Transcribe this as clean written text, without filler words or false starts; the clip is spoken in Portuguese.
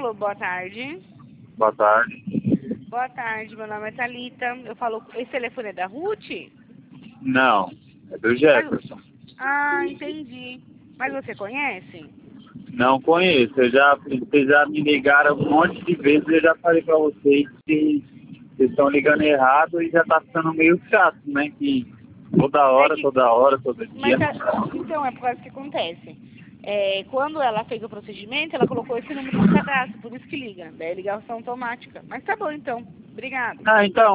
Alô, boa tarde. Boa tarde. Boa tarde, meu nome é Thalita. Eu falo, esse telefone é da Ruth? Não, é do Jefferson. Ah, entendi. Mas você conhece? Não conheço. Vocês já me ligaram um monte de vezes. Eu já falei pra vocês que vocês estão ligando errado e já tá ficando meio chato, né? Que toda hora, todo dia. Então, é por causa que acontece. Quando ela fez o procedimento, ela colocou esse número no cadastro, por isso que liga. Daí é ligação automática. Mas tá bom, então. Obrigada. Ah, então,